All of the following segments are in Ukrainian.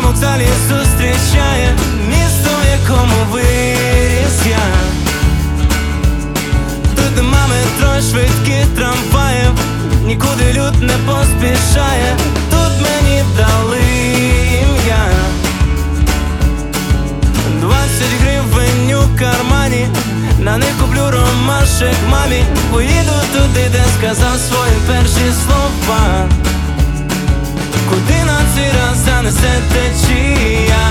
вокзалі зустрічає місто, в якому виріс я. Тут нема метро, швидких трамваїв, нікуди люд не поспішає. Тут мені дали ім'я, 20 гривень у кармані, на них куплю ромашек мамі. Поїду туди, де сказав свої перші слова. Куди на цей раз занесе течія?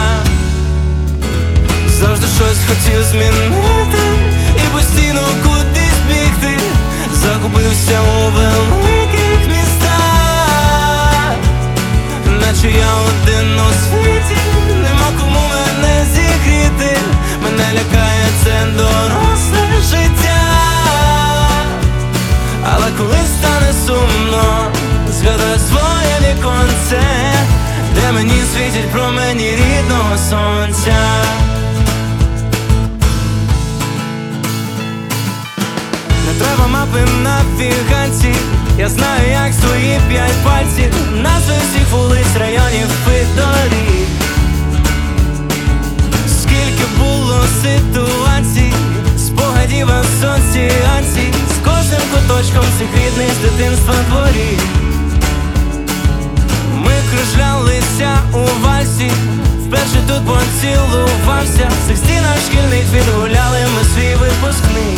Завжди щось хотів змінити і постійно кудись бігти. Загубився у великих містах, наче я один у світі, нема кому мене зігріти. Мене лякає це доросле життя. Але коли стане сумно, згадаю своє віконце, де мені світять промені рідного сонця. Не треба мапи навігації, я знаю, як свої 5 пальців, назви всіх вулиць, районів і доріг. Скільки було ситуацій, спогадів, асоціацій, з кожним куточком цих рідних з дитинства дворів. Ми кружлялися у вальсі, вперше тут поцілувався. В цих стінах шкільних відгуляли ми свій випускний.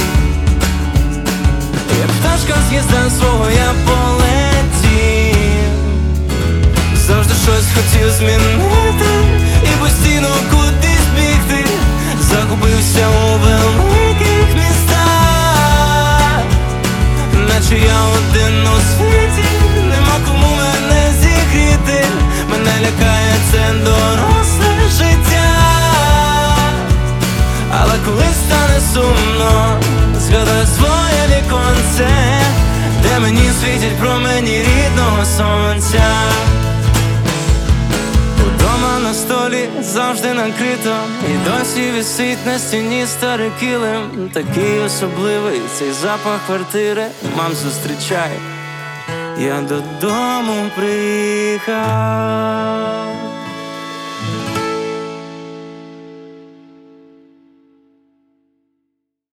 Як пташка з гнізда свого я полетів. Завжди щось хотів змінити і постійно кудись бігти. Загубився у великих містах, наче я один у світі, нема кому мене зігріти. Мене лякає це доросле життя. Але коли стане сумно, згадаю своє віконце, де мені світять промені рідного сонця. Удома на столі завжди накрито, і досі висить на стіні старий килим. Такий особливий цей запах квартири мам зустрічає. Я додому приїхав.